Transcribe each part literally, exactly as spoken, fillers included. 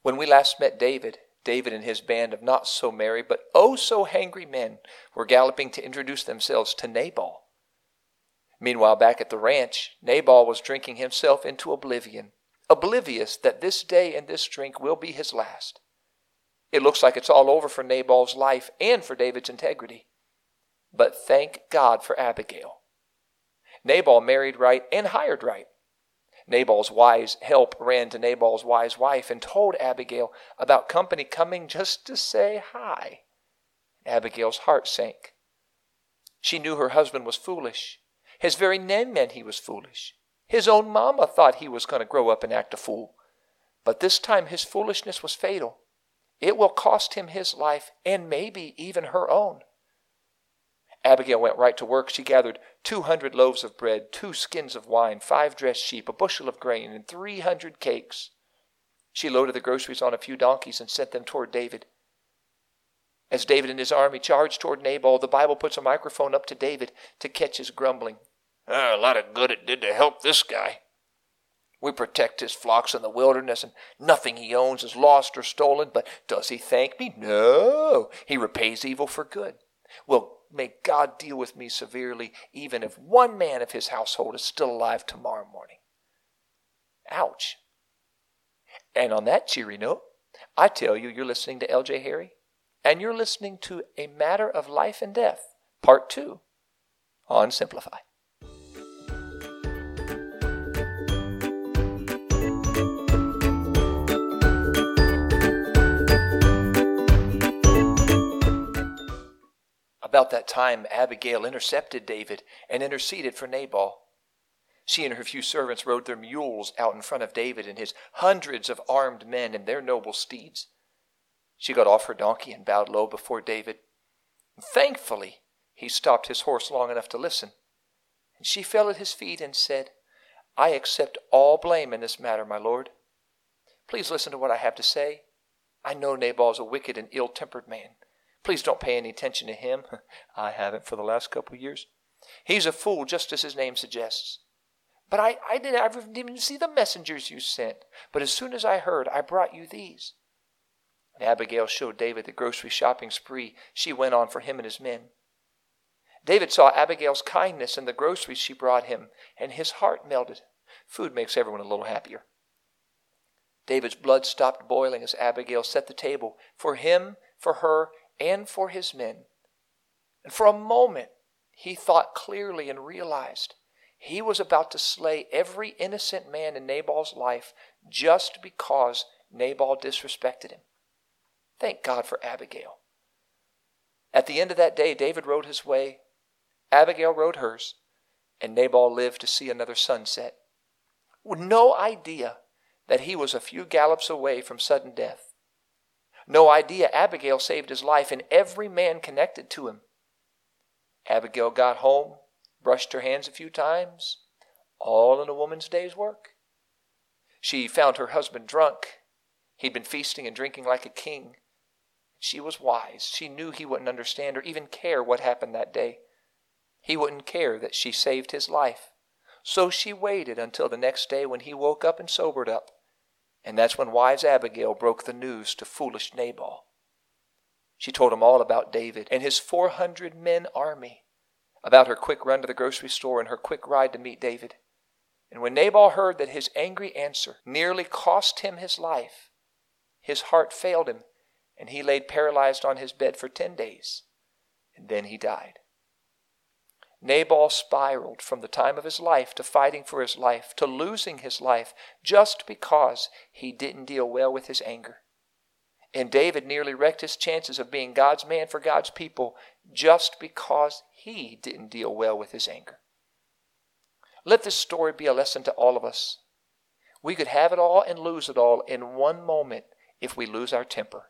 When we last met David, David and his band of not so merry but oh so hangry men were galloping to introduce themselves to Nabal. Meanwhile, back at the ranch, Nabal was drinking himself into oblivion, oblivious that this day and this drink will be his last. It looks like it's all over for Nabal's life and for David's integrity. But thank God for Abigail. Nabal married right and hired right. Nabal's wise help ran to Nabal's wise wife and told Abigail about company coming just to say hi. Abigail's heart sank. She knew her husband was foolish. His very name meant he was foolish. His own mama thought he was going to grow up and act a fool. But this time his foolishness was fatal. It will cost him his life and maybe even her own. Abigail went right to work. She gathered two hundred loaves of bread, two skins of wine, five dressed sheep, a bushel of grain, and three hundred cakes. She loaded the groceries on a few donkeys and sent them toward David. As David and his army charged toward Nabal, the Bible puts a microphone up to David to catch his grumbling. Oh, a lot of good it did to help this guy. We protect his flocks in the wilderness, and nothing he owns is lost or stolen. But does he thank me? No. He repays evil for good. Well, may God deal with me severely, even if one man of his household is still alive tomorrow morning. Ouch. And on that cheery note, I tell you, you're listening to L J Harry, and you're listening to A Matter of Life and Death, Part two, on Simplify. About that time, Abigail intercepted David and interceded for Nabal. She and her few servants rode their mules out in front of David and his hundreds of armed men and their noble steeds. She got off her donkey and bowed low before David. Thankfully, he stopped his horse long enough to listen. And she fell at his feet and said, I accept all blame in this matter, my lord. Please listen to what I have to say. I know Nabal is a wicked and ill-tempered man. Please don't pay any attention to him. I haven't for the last couple of years. He's a fool, just as his name suggests. But I, I, didn't, I didn't even see the messengers you sent. But as soon as I heard, I brought you these. And Abigail showed David the grocery shopping spree she went on for him and his men. David saw Abigail's kindness in the groceries she brought him, and his heart melted. Food makes everyone a little happier. David's blood stopped boiling as Abigail set the table for him, for her, and for his men. And for a moment, he thought clearly and realized he was about to slay every innocent man in Nabal's life just because Nabal disrespected him. Thank God for Abigail. At the end of that day, David rode his way, Abigail rode hers, and Nabal lived to see another sunset, with no idea that he was a few gallops away from sudden death. No idea Abigail saved his life and every man connected to him. Abigail got home, brushed her hands a few times, all in a woman's day's work. She found her husband drunk. He'd been feasting and drinking like a king. She was wise. She knew he wouldn't understand or even care what happened that day. He wouldn't care that she saved his life. So she waited until the next day when he woke up and sobered up. And that's when wise Abigail broke the news to foolish Nabal. She told him all about David and his four hundred men army, about her quick run to the grocery store and her quick ride to meet David. And when Nabal heard that his angry answer nearly cost him his life, his heart failed him, and he laid paralyzed on his bed for ten days, and then he died. Nabal spiraled from the time of his life to fighting for his life, to losing his life, just because he didn't deal well with his anger. And David nearly wrecked his chances of being God's man for God's people, just because he didn't deal well with his anger. Let this story be a lesson to all of us. We could have it all and lose it all in one moment if we lose our temper.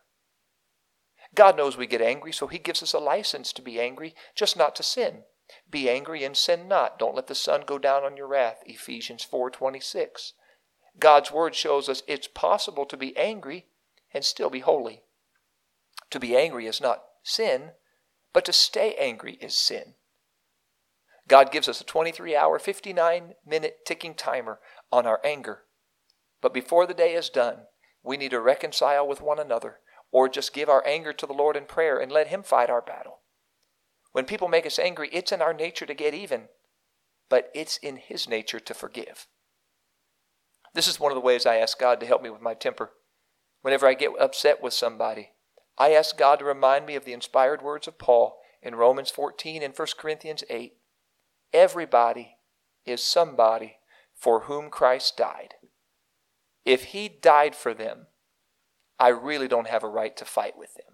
God knows we get angry, so he gives us a license to be angry, just not to sin. Be angry and sin not. Don't let the sun go down on your wrath. Ephesians four twenty-six. God's word shows us it's possible to be angry and still be holy. To be angry is not sin, but to stay angry is sin. God gives us a twenty-three hour, fifty-nine minute ticking timer on our anger. But before the day is done, We need to reconcile with one another, or just give our anger to the Lord in prayer and let Him fight our battle. When people make us angry, it's in our nature to get even, but it's in His nature to forgive. This is one of the ways I ask God to help me with my temper. Whenever I get upset with somebody, I ask God to remind me of the inspired words of Paul in Romans fourteen and First Corinthians eight. Everybody is somebody for whom Christ died. If He died for them, I really don't have a right to fight with them.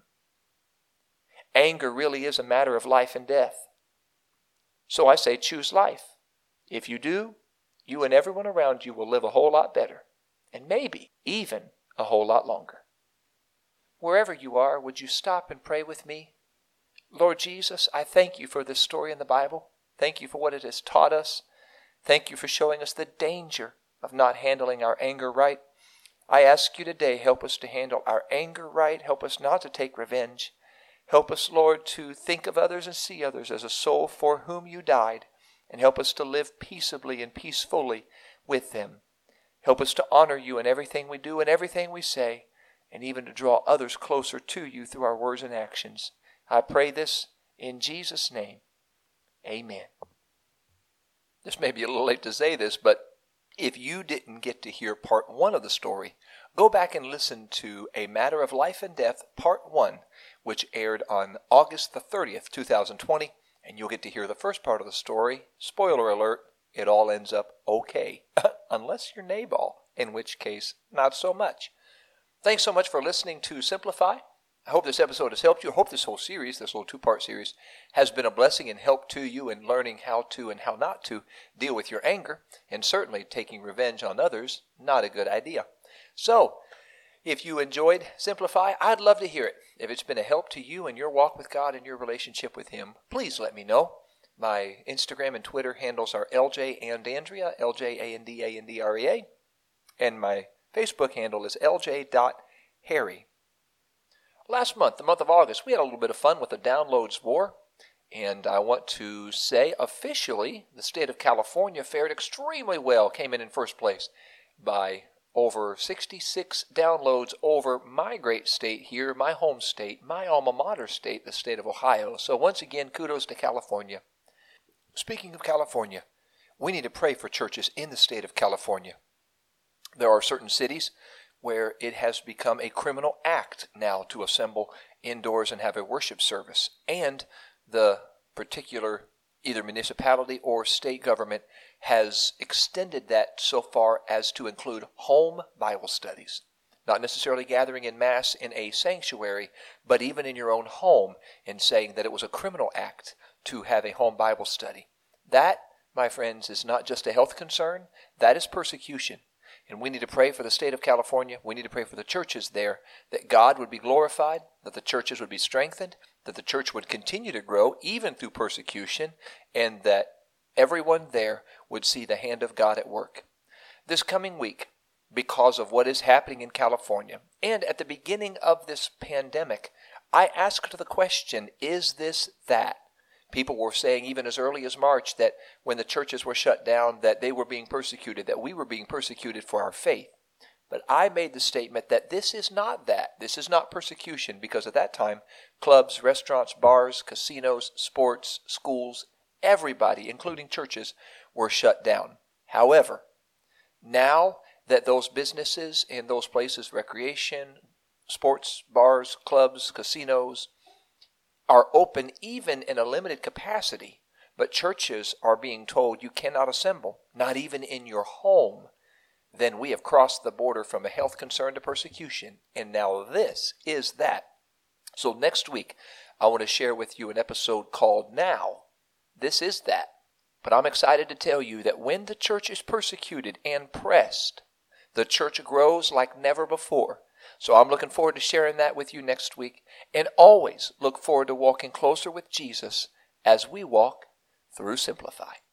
Anger really is a matter of life and death. So I say choose life. If you do, you and everyone around you will live a whole lot better, and maybe even a whole lot longer. Wherever you are, would you stop and pray with me? Lord Jesus, I thank You for this story in the Bible. Thank You for what it has taught us. Thank You for showing us the danger of not handling our anger right. I ask You today, help us to handle our anger right. Help us not to take revenge. Help us, Lord, to think of others and see others as a soul for whom You died. And help us to live peaceably and peacefully with them. Help us to honor You in everything we do and everything we say, and even to draw others closer to You through our words and actions. I pray this in Jesus' name. Amen. This may be a little late to say this, but if you didn't get to hear part one of the story, go back and listen to A Matter of Life and Death, part one, which aired on August the thirtieth, two thousand twenty, and you'll get to hear the first part of the story. Spoiler alert, it all ends up okay, unless you're Nabal, in which case, not so much. Thanks so much for listening to Simplify. I hope this episode has helped you. I hope this whole series, this little two-part series, has been a blessing and help to you in learning how to and how not to deal with your anger, and certainly taking revenge on others, not a good idea. So, if you enjoyed Simplify, I'd love to hear it. If it's been a help to you in your walk with God and your relationship with Him, please let me know. My Instagram and Twitter handles are L J and Andrea, L J A N D A N D R E A, and my Facebook handle is L J dot Harry. Last month, the month of August, we had a little bit of fun with the downloads war, and I want to say officially the state of California fared extremely well, came in in first place by over sixty-six downloads over my great state here, my home state, my alma mater state, the state of Ohio. So once again, kudos to California. Speaking of California, we need to pray for churches in the state of California. There are certain cities where it has become a criminal act now to assemble indoors and have a worship service. And the particular either municipality or state government has extended that so far as to include home Bible studies. Not necessarily gathering in mass in a sanctuary, but even in your own home, and saying that it was a criminal act to have a home Bible study. That, my friends, is not just a health concern, that is persecution. And we need to pray for the state of California. We need to pray for the churches there, that God would be glorified, that the churches would be strengthened, that the church would continue to grow even through persecution, and that everyone there would see the hand of God at work. This coming week, because of what is happening in California, and at the beginning of this pandemic, I asked the question, is this that? People were saying even as early as March that when the churches were shut down, that they were being persecuted, that we were being persecuted for our faith. But I made the statement that this is not that. This is not persecution, because at that time, clubs, restaurants, bars, casinos, sports, schools, everybody, including churches, were shut down. However, now that those businesses and those places, recreation, sports, bars, clubs, casinos, are open even in a limited capacity, but churches are being told you cannot assemble, not even in your home, then we have crossed the border from a health concern to persecution, and now this is that. So next week, I want to share with you an episode called Now. This is that. But I'm excited to tell you that when the church is persecuted and pressed, the church grows like never before. So I'm looking forward to sharing that with you next week, and always look forward to walking closer with Jesus as we walk through Simplify.